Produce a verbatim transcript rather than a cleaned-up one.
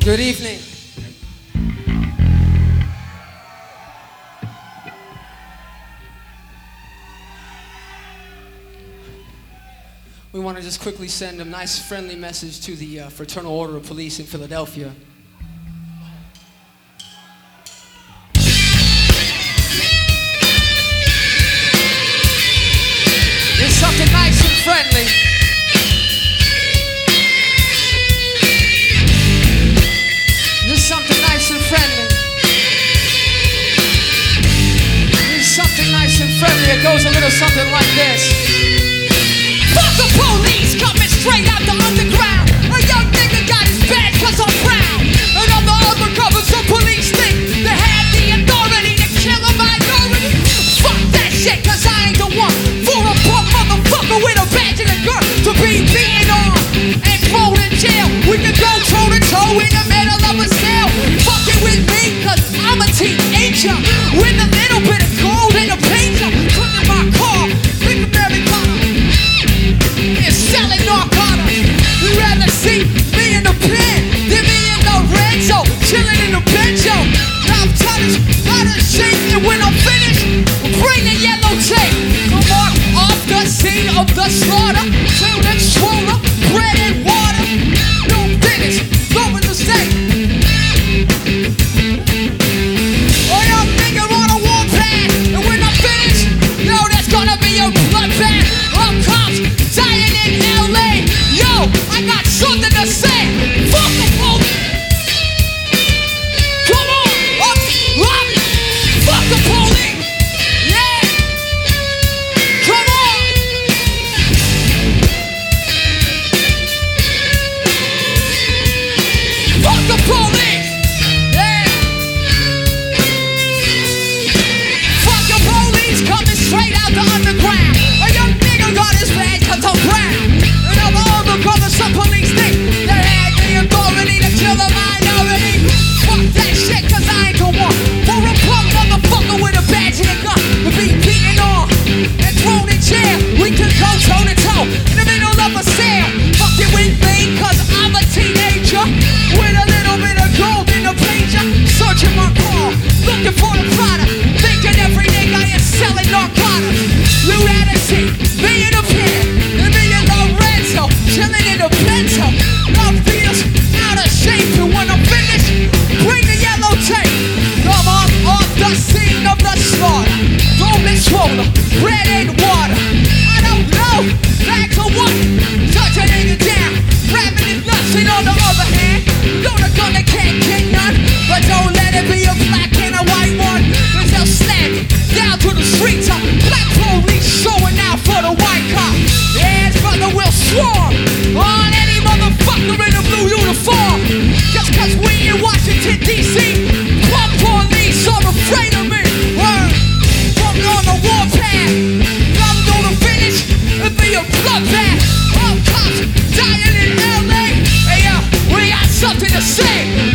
Good evening. We want to just quickly send a nice friendly message to the uh, Fraternal Order of Police in Philadelphia. There's something nice and friendly. There's something nice and friendly. There's something nice and friendly. It goes a little something like this. Fuck the police coming straight out the underground. A young nigga got his badge cause I'm proud. And all the undercovers of police think they have the authority to kill a minority. Fuck that shit cause I ain't the one for a punk motherfucker with a badge and a gun to be beaten on and thrown in jail. We can go toe to toe in the middle of a cell. Fucking with me cause I'm a teenager with a little bit of gold in the pager. Put in my car, think of Mary Potter. Is selling narcotics. You'd rather see me in the pen than me in the Lorenzo, chilling in the benzo. I'm telling you, how to shake it when I'm finished. Bring the yellow tape to mark off the scene of the slaughter. Till it's swollen, bread and water. No finish, going to say. Oh, young nigga on a warpath, and when I'm finished, yo, that's gonna be a bloodbath. Of cops dying in L A. Yo, I got something to say. Fuck the police. Come on, up, up. Fuck the police. Yeah. Come on. Fuck the police. Yeah. Fuck the police coming straight out the underground. A young nigga got his badge cause I'm proud. And all the other brothers of police think they had the authority to kill a minority. Fuck that shit cause I ain't the one for a punk motherfucker with a badge and a gun to be beaten on and thrown in jail. We can go toe to toe in the middle of a cell. Fuck it with me cause I'm a teenager with a little bit of gold in the pager. Searching my car, looking for the product, thinking every nigga is selling narcotics. You rather see me in a pen than me in Lorenzo, chilling in a benzo. Love feels out of shape, and when I'm finished, bring the yellow tape. Come on off the scene of the slaughter. Don't be swollen, bread and water. I don't know, back to what? Touch a nigga down, grabbing his nuts, and on the other hand, know the gun that can't get none. But don't let it be a black and a white one, cause they'll slam it down to the streets. Of black police showing out for the white cop. Yeah, his brother will swarm on any motherfucker in a blue uniform. Just cause we in Washington, D C, pop police are afraid of me. Word, from on the warpath, I'm gonna finish and be a bloodbath. All cops dying in L A. Hey yo, we got something to say.